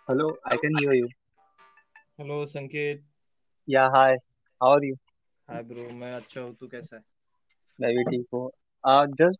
Hello, I can hear you. Hello Sanket. Yeah, hi. How are you? Hi bro, मैं अच्छा हूँ, तू कैसा है? मैं भी ठीक हूँ. Just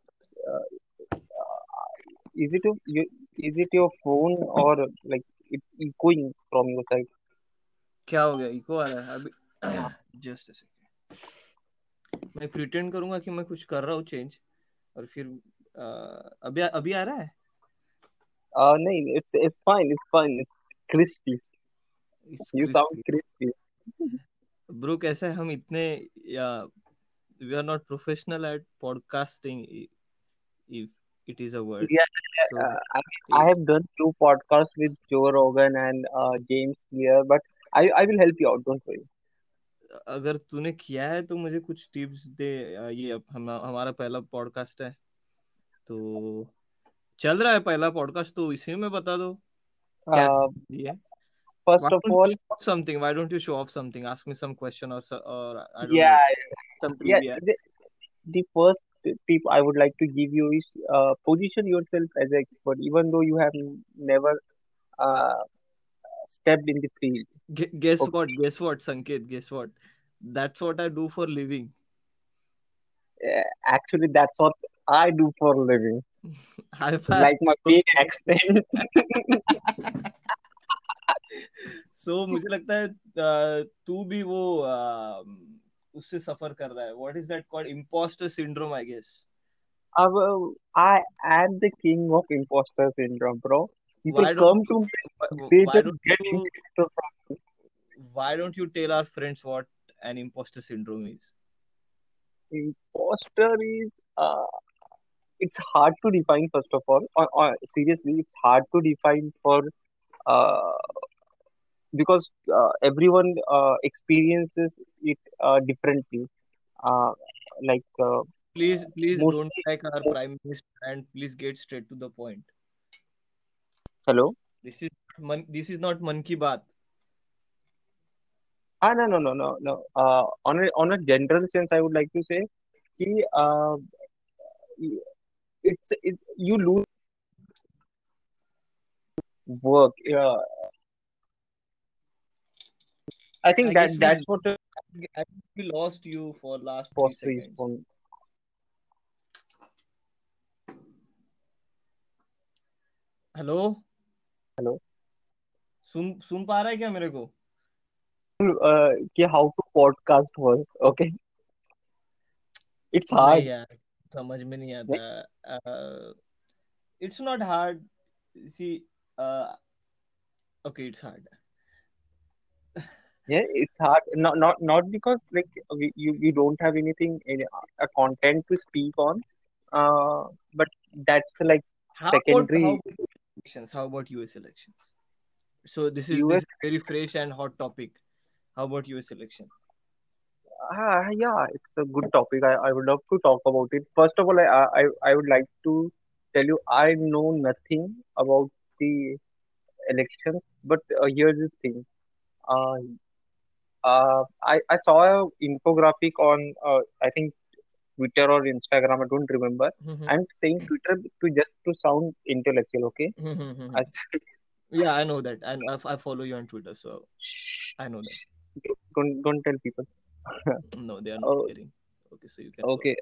is it your phone or like it's echoing from your side? क्या हो गया, इको आ रहा है अभी? Just a second. मैं प्रिटेंड करूंगा कि मैं कुछ कर रहा हूँ चेंज, और फिर अभी अभी आ रहा है। No, it's fine. It's fine. It's crispy. इस You sound crispy. crispy. Bro कैसा है, हम इतने या we are not professional at podcasting, if it is a word. Yeah, so I have done two podcasts with Joe Rogan and James Clear, but I will help you out. Don't worry. अगर तूने किया है तो मुझे कुछ tips दे। ये हमारा पहला पॉडकास्ट है, तो चल रहा है पहला पॉडकास्ट, तो इसी में बता दो क्या Uh, है। First Why of don't you all, show off something? Why don't you show off something? Ask me some question, or I don't yeah, know, some yeah. trivia. The first tip I would like to give you is position yourself as an expert, even though you have never uh, stepped in the field. Guess what? Okay, Guess what, Sanket? Guess what? That's what I do for living. actually, that's what I do for a living. High five. Like my big accent. So मुझे लगता है तू भी वो उससे सफर कर रहा है. What is that called? Imposter syndrome, I guess. I am the king of imposter syndrome, bro. People Why don't come you? to me, Why they why just don't get you? imposter from Why don't you tell our friends what an imposter syndrome is? me. Imposter is it's hard to define first of all. Seriously, it's hard to define for uh, because everyone experiences it differently. Uh, like Please don't mostly. like our prime minister, and please get straight to the point. Hello. This is not man ki baat. No, no, no, no, no. On a general sense, I would like to say, कि, you lose work. I think I guess that's what a we lost you for last three imposter is seconds. for me. Hello, Hello. सुन पा रहा है क्या मेरे को? कि how to podcast was okay. It's नहीं hard. यार, समझ में नहीं Yeah, आता. It's not hard, see, okay it's hard. yeah, it's hard. Not because like we don't have anything in a content to speak on. But that's like How secondary. about elections? How about US elections? So this US. is very fresh and hot topic. How about US election? Yeah, it's a good topic. I would love to talk about it. First of all, I would like to tell you I know nothing about the elections, but here's the thing. Uh, I saw a infographic on I think Twitter or Instagram. I don't remember. I'm saying Twitter to just to sound intellectual. Okay, I, Yeah, I know that, and I follow you on Twitter, so I know that. don't tell people. No, they are not Uh, hearing. Okay, so you can go okay, ahead.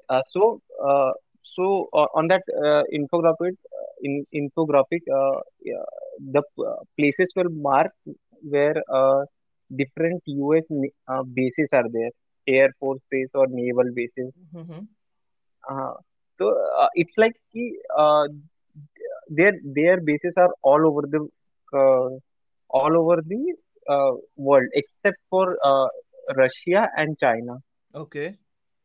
on that infographic, yeah, the places were marked where different US bases are there, Air Force base or naval bases. Mm-hmm. Uh, so it's like their bases are uh, all over the world except for Russia and China. Okay.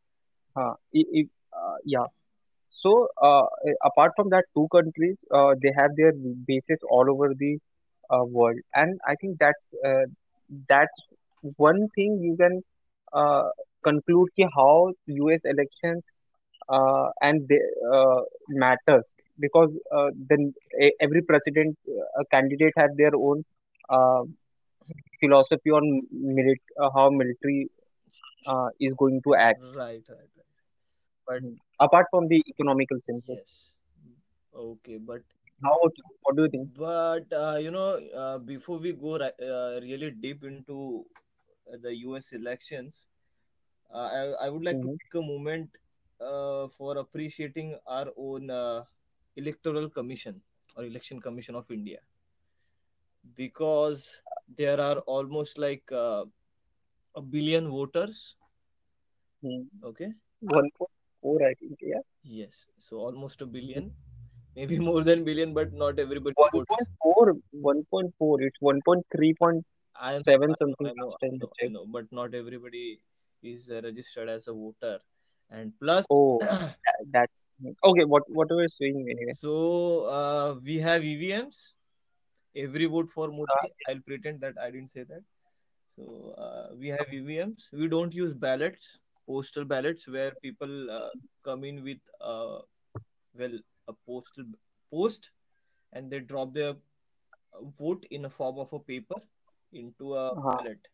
Yeah. So apart from that, two countries they have their bases all over the world, and I think that's one thing you can uh, conclude ki how U.S. elections and they, matters because every president candidate have their own uh, philosophy on how military is going to act. Right. But Apart from the economical sense. yes, okay, but How about you? What do you think? But before we go really deep into the US elections, I would like to Mm-hmm. take a moment for appreciating our own electoral commission or election commission of India, because there are almost like a billion voters. Okay. 1.4, I think. Yeah. Yes, so almost a billion, maybe more than billion, but not everybody votes. 1.4, 1.4. It's 1.3.7 something I know, last time I I checked. know, but not everybody is registered as a voter, and plus, Oh, that's okay. What were you saying anyway? so we have EVMs. Every vote for Uh, Modi. I'll pretend that I didn't say that. So we have EVMs. We don't use ballots, postal ballots, where people come in with well a postal post, and they drop their vote in a form of a paper into a uh, ballot.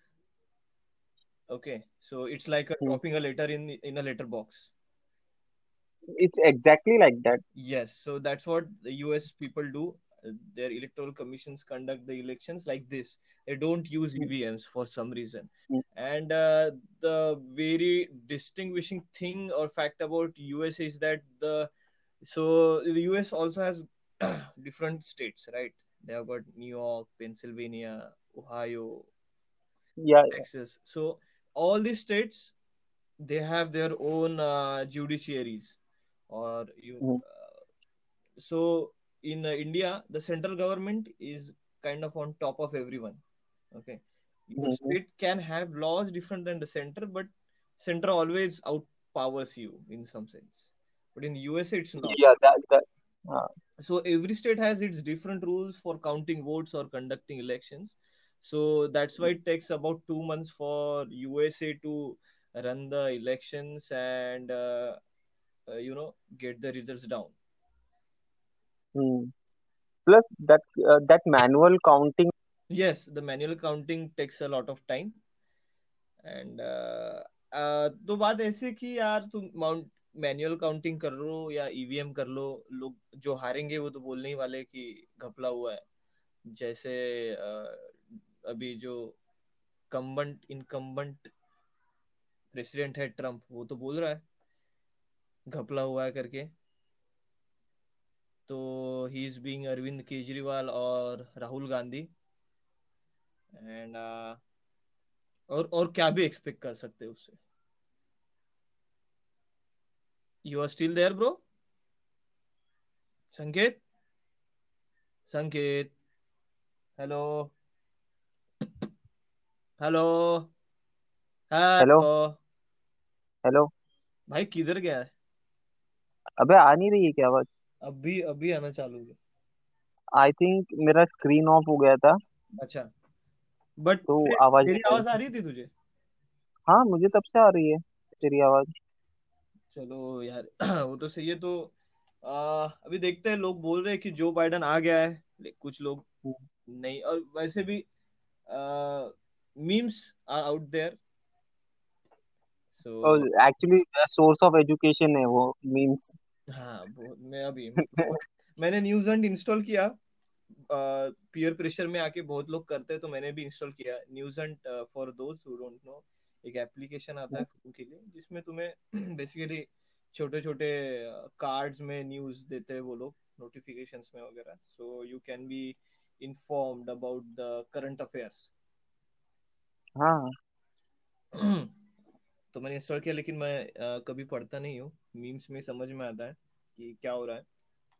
Okay, so it's like hmm. dropping a letter in a letter box. It's exactly like that. Yes, so that's what the US people do. Their electoral commissions conduct the elections like this. They don't use Mm, EVMs for some reason. mm, And the very distinguishing thing or fact about US is that the US also has different states, right? They have got New York, Pennsylvania, Ohio, yeah. Texas. So all these states, they have their own judiciaries, or you Mm, so in India, the central government is kind of on top of everyone. Okay, your mm, state can have laws different than the center, but center always outpowers you in some sense. But in the USA, it's not. yeah. That. Uh, So every state has its different rules for counting votes or conducting elections. So that's why it takes about 2 months for USA to run the elections and get the results down. mm. Plus that manual counting. Yes, the manual counting takes a lot of time. And तो बात ऐसे कि यार तुम mount manual counting कर लो या EVM कर लो, लोग जो हारेंगे वो तो बोलने ही वाले कि घपला हुआ है। जैसे अभी जो इनकम्बंट प्रेसिडेंट है ट्रम्प, वो तो बोल रहा है घपला हुआ है करके। तो he is being Arvind Kejriwal और राहुल गांधी। एंड और क्या भी एक्सपेक्ट कर सकते हैं उससे। You are still there bro? Sanket, Sanket, hello, hello, hello, hello. Hello. भाई किधर गया है? अबे आ नहीं रही है क्या आवाज? अभी अभी आना चालू हुआ। आई थिंक मेरा स्क्रीन ऑफ हो गया था, अच्छा, बट तो आवाज मेरी नहीं आ रही आवाज आ थी। रही थी तुझे? हाँ, मुझे तब से आ रही है तेरी आवाज। चलो यार वो तो सही है। तो अभी देखते हैं, लोग बोल रहे हैं कि जो बाइडन आ गया है, कुछ लोग नहीं। और वैसे भी मीम्स आर आउट देयर। और so actually source of education है वो मीम्स। हाँ, मैं अभी मैंने न्यूज एंड इंस्टॉल किया। पीयर प्रेशर में आके बहुत लोग करते हैं, तो मैंने भी इंस्टॉल किया news and for those who don't know. एक एप्लीकेशन आता है फोन के लिए, जिसमें तुम्हें बेसिकली छोटे छोटे कार्ड्स में न्यूज देते हैं वो लोग, नोटिफिकेशंस में वगैरह, so you can be informed about the current affairs। हाँ। तो मैंने इंस्टॉल किया, लेकिन मैं कभी पढ़ता नहीं हूँ। मीम्स में समझ में आता है कि क्या हो रहा है।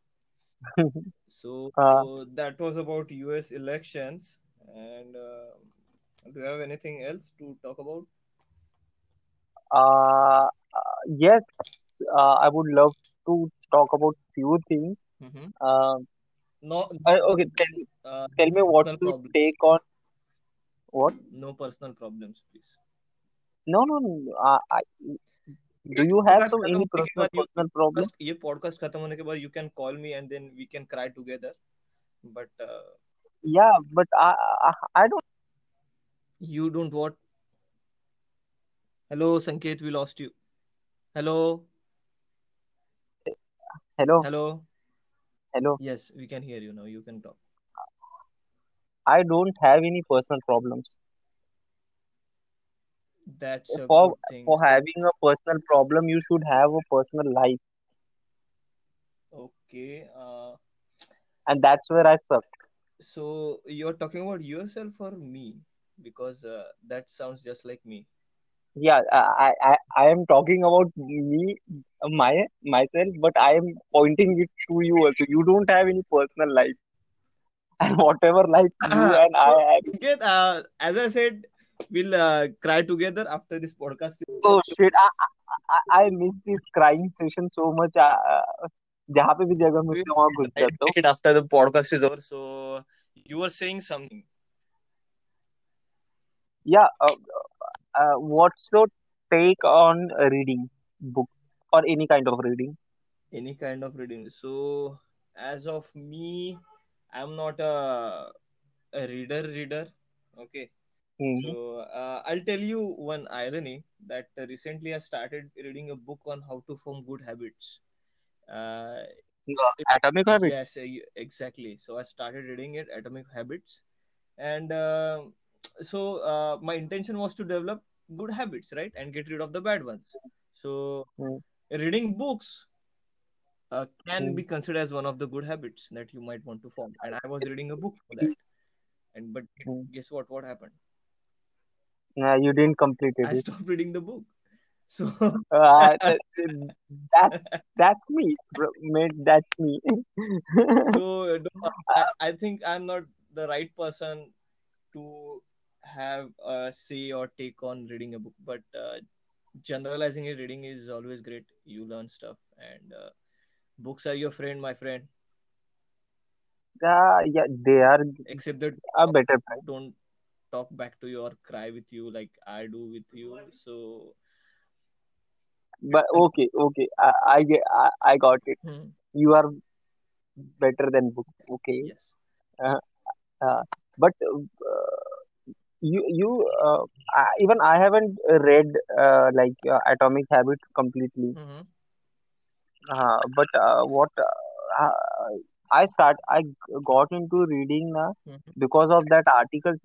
So हाँ। that was about US elections. And do you have anything else to talk about? Uh, yes, I would love to talk about few things. Mm-hmm. Uh, No, okay, tell me no what's personal your problems. take on what? No personal problems, please. No, no, no. Do ये you have podcast some खत्म any होने के बाद personal problem? ये podcast खत्म होने के बाद you can call me and then we can cry together. But Yeah, but I don't. you don't what? Hello, Sanket, we lost you. Hello, Hello. hello. Hello. Yes, we can hear you now. You can talk. I don't have any personal problems. That's a For good thing. for So, having a personal problem, you should have a personal life, okay. and that's where I suck. So you're talking about yourself or me? Because that sounds just like me. Yeah, I am talking about me, myself, but I am pointing it to you also. You don't have any personal life, and whatever life you and I So, have. Aniket, as I said, we'll cry together after this podcast is Oh over. shit! I miss this crying session so much. जहाँ पे भी जगह We मिलती है वहाँ घुस will try to जाता हूँ. take it after the podcast is over. So you were saying something. Yeah. What's your take on reading books or any kind of reading? Any kind of reading. So as of me, I'm not a reader. Okay. Hmm. So I'll tell you one irony that recently I started reading a book on how to form good habits. Uh, Atomic Habits. yes, exactly. So I started reading it, Atomic Habits, and my intention was to develop good habits, right, and get rid of the bad ones. So Hmm. reading books can Hmm. be considered as one of the good habits that you might want to form. And I was reading a book for that, and but Hmm. guess what? What happened? You didn't completed I it. stopped reading the book. So That's that's me, bro, mate. That's me. so no, I think I'm not the right person to have a say or take on reading a book, but generalizing it, reading is always great. You learn stuff, and books are your friend, my friend. Yeah, they are Except that a better price. don't talk back to you or cry with you like I do with you. So But okay, okay. I got it. hmm, You are better than book. Okay. yes. Uh, but you even I haven't read Atomic Habits completely. Hmm. But what I got into reading Hmm. because of that articles.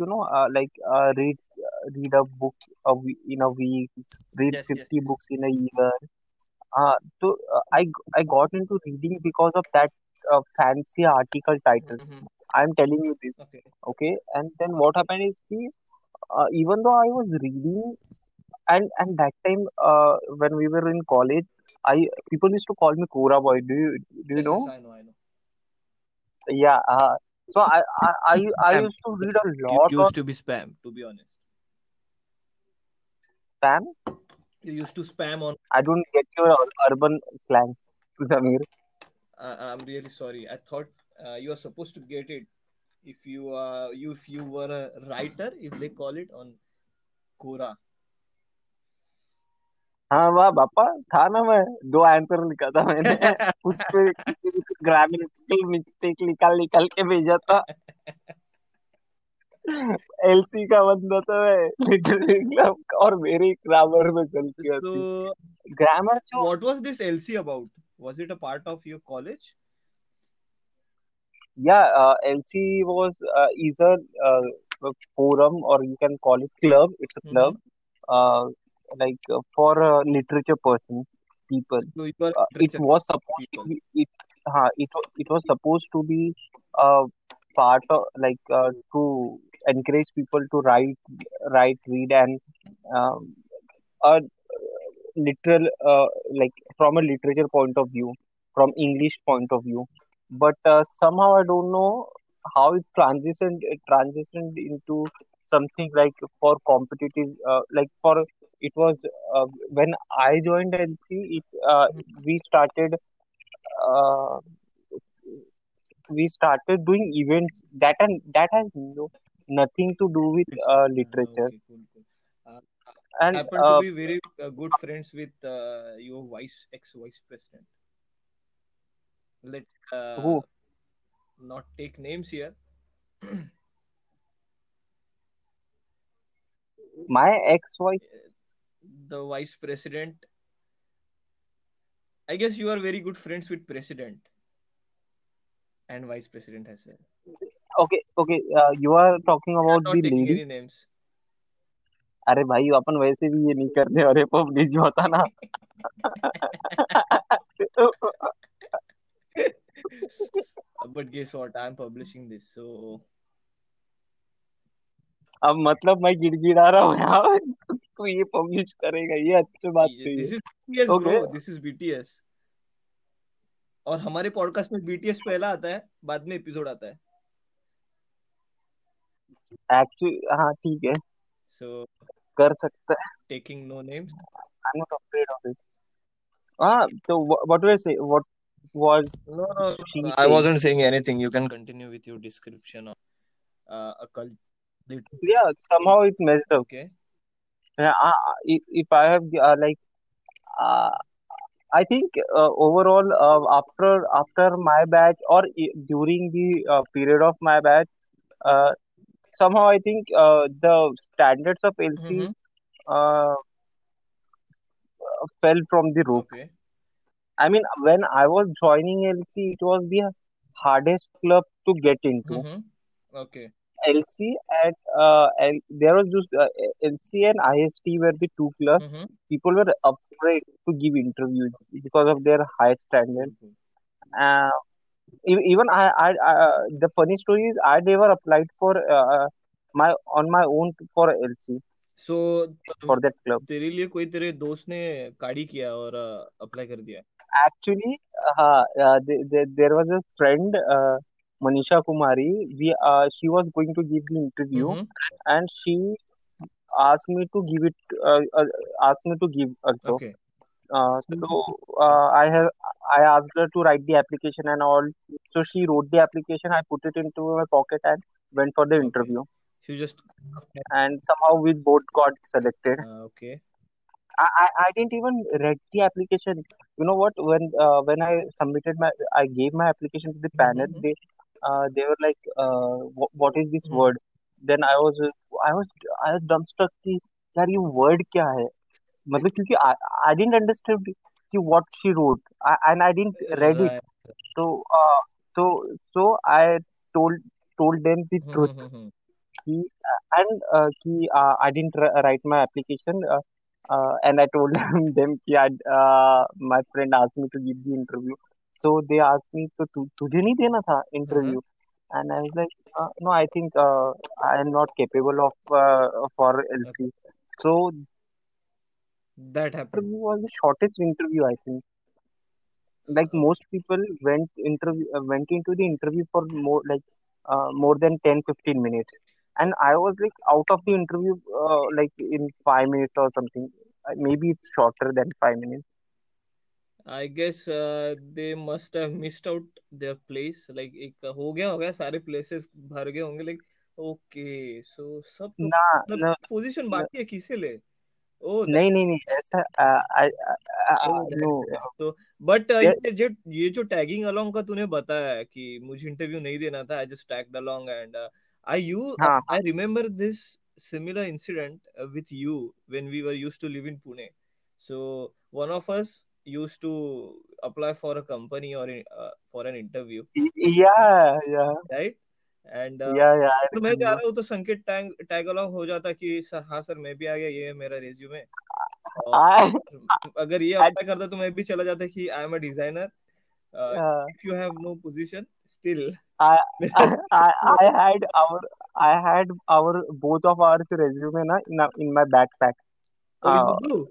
Read a book in a week, read Yes, yes, 50 yes. books in a year. I got into reading because of that fancy article title. Hmm. I'm telling you this, Okay. okay? And then what happened is, even though I was reading, and that time when we were in college, I people used to call me Kora boy. Do you Yes, yes, know? I know, I know. Yeah. So I Spam. used to read a You lot on used to be spam, to be honest. spam. You used to spam on. I don't get your urban slang, Samir. I'm really sorry. I thought you are supposed to get it if you were a writer, if they call it on Quora. हाँ वाह बापा, था ना मैं, दो answer लिखा था मैंने उस पे किसी ने ग्रामेटिकल मिस्टेक निकाल निकाल के भेजा था. एलसी का बंदा था मैं, लिटरेरी और मेरी ग्रामर में गलतियां थी. So, ग्रामर जो, what was this LC about? Was it a part of your college? yeah, LC was either a forum, or you can call it club. It's a Mm-hmm. club, uh, for literature person people. So you are It literature was supposed to people. be it was supposed to be a part of, to encourage people to write, read, and um, a literal, from a literature point of view, from English point of view. But somehow I don't know how it transitioned into something like for competitive, it was when I joined LC. We started uh, we started doing events that has nothing to do with literature. Okay, cool, cool. Uh, And happen to be very good friends with your ex-vice president. Let's who not take names here. my ex-wife. The vice president. I guess you are very good friends with president. and vice president as well. Okay, okay. You are talking We are about not the taking lady. any names. अरे भाई अपन वैसे भी ये नहीं करते और ये publish भी होता ना. But guess what? I'm publishing this, so अब मतलब मैं गिड़गिड़ा रहा हूँ यार. तू ये पब्लिश करेगा, ये अच्छी बात नहीं है. this is BTS, okay. bro. This is BTS. और हमारे पॉडकास्ट में BTS पहला आता है, बाद में एपिसोड आता है. एक्चुअली हाँ ठीक है, So कर सकता है. taking no names. I am not afraid of it. हाँ तो what we say what was No, she I saying. wasn't saying anything. You can continue with your description of a cult. Yeah, somehow it messed up. Okay. Yeah, if I have like uh, I think overall after my batch or during the period of my batch, uh, somehow I think the standards of LC Mm-hmm. uh, fell from the roof. Okay. I mean, when I was joining LC, it was the hardest club to get into. Mm-hmm. Okay. LC at there was just LC and IST were the two clubs. Mm-hmm. People were afraid to give interviews because of their high standard. Cool, cool. Uh, even the funny story is I never applied for my on my own for LC So for that club. तेरे लिए कोई तेरे दोस्त ने गाड़ी किया और apply कर दिया. Actually, there was a friend, Manisha Kumari. She was going to give the interview, Mm-hmm. and she asked me to give it. Asked me to give also. Okay. So I asked her to write the application and all. So she wrote the application. I put it into my pocket and went for the Okay. interview. So you just And somehow we both got selected. okay. I didn't even read the application. You know what? When I submitted I gave my application to the panel. Mm-hmm. They were like, what is this Mm-hmm. word? Then I was I was dumbstruck कि यार ये word क्या है? मतलब क्योंकि I didn't understand कि what she wrote. And I didn't read it. Right. So so I told told them the truth. Mm-hmm. कि I didn't write my application, and I told them कि my friend asked me to give the interview. So they asked me तो तुझे नहीं देना था Uh-huh. interview? And I was like, no, I think I am not capable of for Okay. LC. So That happened. interview was the shortest interview, I think. Like most people went into the interview for more than 10-15 minutes, and I was like out of the interview like in 5 minutes or something. Maybe it's shorter than 5 minutes. I guess they must have missed out their place. Like एक हो गया सारे places भर गए होंगे. Like okay, so सब तो ना मतलब न, position न, बाकी है किसे ले? Oh, that. नहीं नहीं नहीं ऐसा Oh, नो. that. तो but There, ये जो tagging along का तूने बताया कि मुझे interview नहीं देना था. I just tagged along and हाँ I remember this similar incident with you when we were used to live in Pune. So one of us used to apply for a company or for an interview, yeah yeah right? And yeah I तो मैं जा remember. रहा हूँ तो संकेत tag along हो जाता कि सर हाँ सर मैं भी आ गया ये है मेरा रेज्यूमे. और I अगर ये at अप्लाई करता तो मैं भी चला जाता कि I am a designer. uh, if you have no position still. I, I had our both of our resume na in my backpack. Oh, Uh, you do?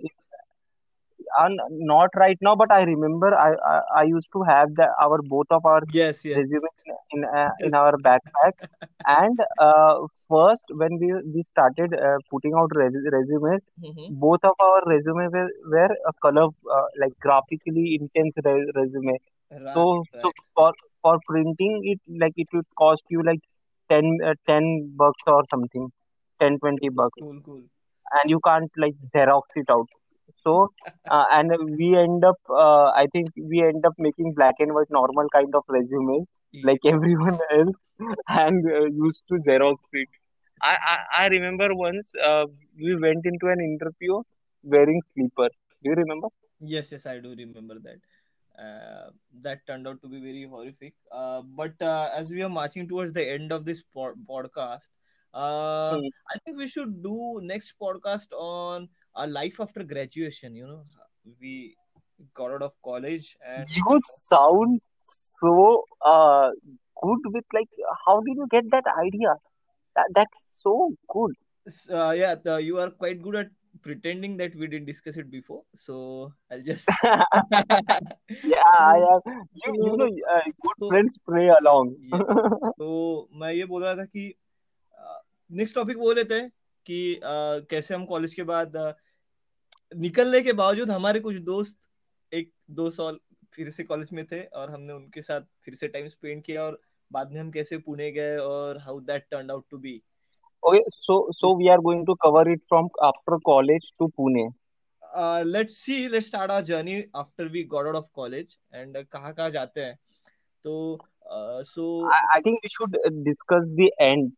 Not right now, but I remember I used to have our both of our Yes, yes, resume yes. in our backpack. And first, when we started putting out resumes, Mm-hmm. both of our resume were a color like graphically intense resume. Right, So right. for printing it, like it would cost you like 10 bucks or something, 10-20 bucks, Cool, cool. and you can't like Xerox it out. So and we end up I think we end up making black and white normal kind of resumes Yeah. like everyone else, and used to Xerox it. I remember once we went into an interview wearing sleepers. Do you remember? Yes, yes, I do remember that. Uh, that turned out to be very horrific. But as we are marching towards the end of this podcast, Hmm. I think we should do next podcast on our life after graduation. We got out of college and You sound so good with like, how did you get that idea? That's so good. yeah, you are quite good at pretending that we didn't discuss it before. So I'll just Yeah, I so, am. You know, so, good so friends pray along. yeah. तो मैं ये बोल रहा था कि next topic वो लेते हैं कि कैसे हम कॉलेज के बाद निकलने के बावजूद हमारे कुछ दोस्त 1-2 साल फिर से कॉलेज में थे और हमने उनके साथ फिर से टाइम स्पेंड किया और बाद में हम कैसे पुणे गए और how that turn out to be. Okay, so we are going to cover it from after college to Pune. Let's start our journey after we got out of college and कहाँ कहाँ जाते हैं. तो so I think we should discuss the end.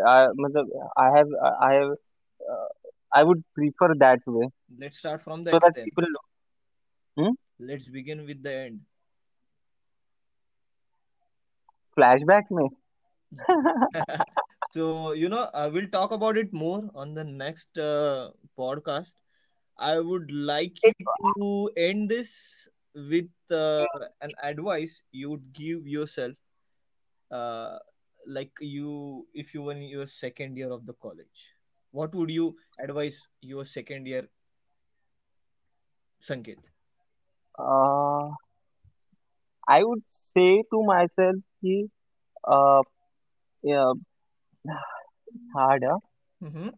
I have, uh, I would prefer that way let's start from the so end that then. people. Hmm? Let's begin with the end. Flashback में. So we'll talk about it more on the next podcast. I would like you to end this with an advice you would give yourself, uh, like you if you were in your second year of the college. What would you advise your second year Sanket? Uh, I would say to myself, कि, uh, yeah, hard. Mm-hmm.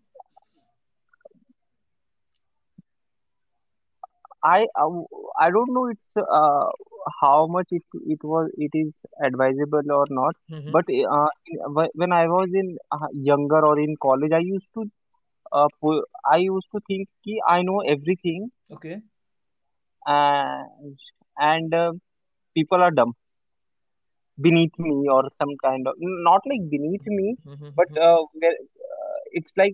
I don't know it's how much it is advisable or not. Mm-hmm. But when I was in younger or in college, I used to think कि I know everything, Okay. and people are dumb beneath me, or some kind of, not like beneath me, but Mm-hmm. it's like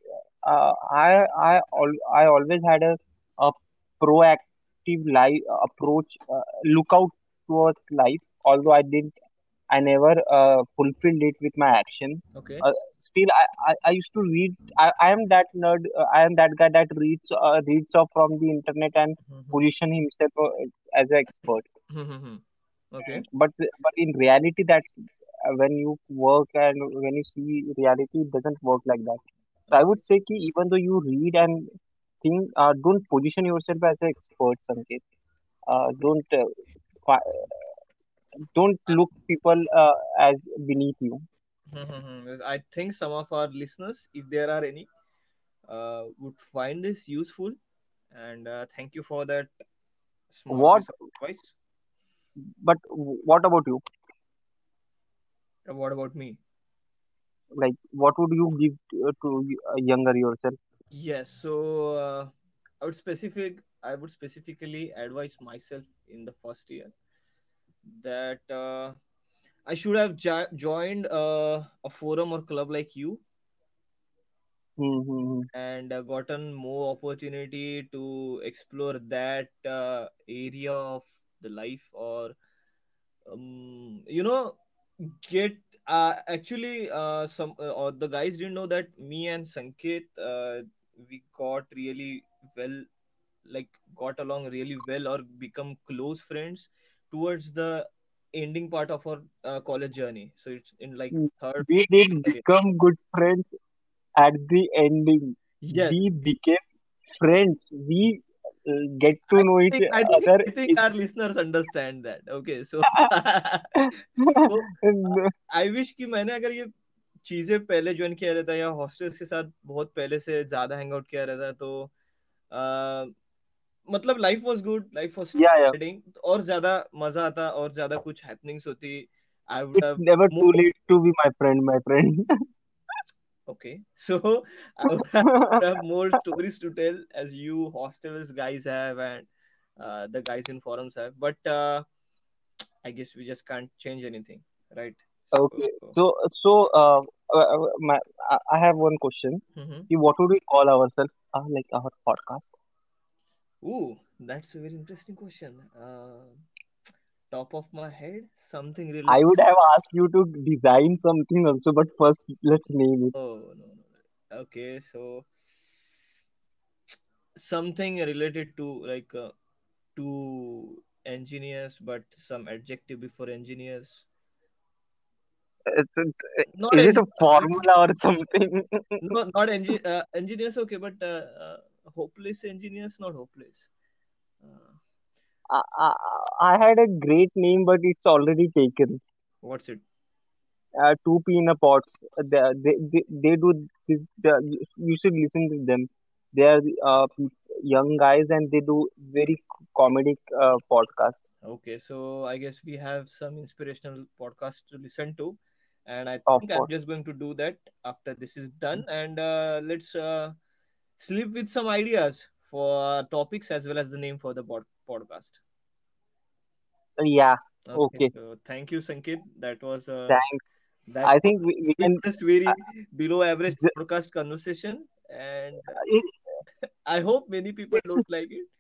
I always had a proactive life approach, look out towards life, although I never fulfilled it with my action. Okay. Still, I used to read. I am that nerd. I am that guy that reads off from the internet and Mm-hmm. position himself as an expert. Mm-hmm. Okay. But in reality, that's when you work and when you see reality, it doesn't work like that. So I would say, ki even though you read and think, don't position yourself as an expert, Sanket. Fi- don't look people as beneath you. Yes, I think some of our listeners, if there are any, would find this useful. And thank you for that small What? piece of advice. But what about you? What about me? Like, what would you give to younger yourself? Yes, so I would specifically advise myself in the first year that I should have joined a forum or club like you Mm-hmm. and gotten more opportunity to explore that area of the life or get actually some or the guys didn't know that me and Sanket we got really well, like got along really well or become close friends towards the ending part of our college journey, so it's in like third We did year. become good friends at the ending. Yes, We became friends. We get to I know each think I think other. I think our listeners understand that. Okay, so so I wish कि मैंने अगर ये चीजें पहले join किया रहता या hostels के साथ बहुत पहले से ज्यादा हैंग आउट किया रहता तो आ, मतलब life was good, life was Yeah, yeah. Exciting और ज्यादा मजा आता और ज्यादा कुछ हैपनिंग्स होती. I would It's have never too more. late to be my friend, my friend. Okay, so I would have more stories to tell as you hostels guys have and the guys in forums have, but I guess we just can't change anything, right? Okay. So I have one question. mhm. What would we call ourselves? Like our podcast? Ooh. That's a very interesting question. Top of my head, something I related. would have asked you to design something also, but first let's name it. Oh, no, no, no. Okay, so something related to like to engineers, but some adjective before engineers. Not Is it a engineers. formula or something? No, not engineers. Okay, but hopeless engineers, not hopeless. Uh, I, I, I had a great name, but it's already taken. what's it? Two peanut pots. They do this. You should listen to them. They are young guys and they do very comedic podcast. Okay, so I guess we have some inspirational podcast to listen to, and I Of think I'm course. just going to do that after this is done, and let's sleep with some ideas for topics as well as the name for the podcast. Yeah. Okay, Okay. so thank you, Sankit. That was Thanks. that I was think we can. just very Uh, below average j- podcast conversation, and it, I hope many people it's, don't like it.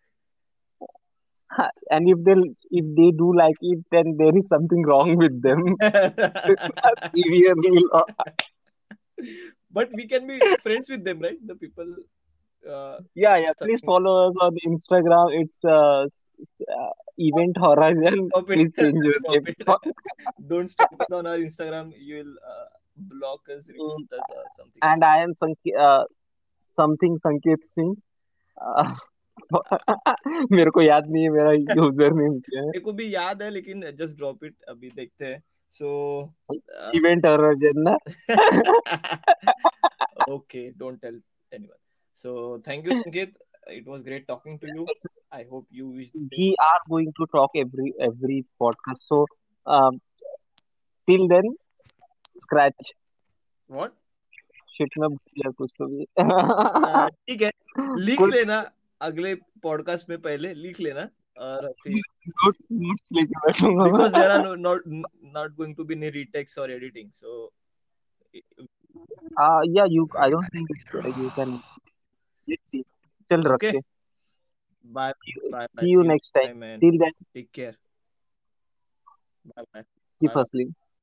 and if they do like it, then there is something wrong with them. Severely. But we can be friends with them, right? The people Yeah, yeah. Please searching. follow us on Instagram. It's Event Horizon. Stop it. Please change your Stop name. it. Don't stop it on our Instagram. You will block us, Mm, report us, or something. and I am something Sanket Singh. Uh, मेरे को याद नहीं है मेरा user name क्या है. मेरे को भी याद है लेकिन जस्ट ड्रॉप इट अभी देखते हैं सो Event Horizon ना. okay, don't tell anyone. So thank you, Sanket. It was great talking to you. I hope you wish the same. We are going to talk every podcast. So um, till then, scratch. What? Shit में भूल गया कुछ तो भी. ठीक है, लिख कुछ लेना, अगले पॉडकास्ट में पहले लिख लेना और फिर notes लेके बैठूंगा because there are मैं. not going to be any retakes or editing, so Yeah, you. I don't think you can. Let's see. चल okay. रखते. Bye, bye, bye. See you See you next next time. time, man. Till then, Take care. Bye, bye, keep bye, bye. hustling.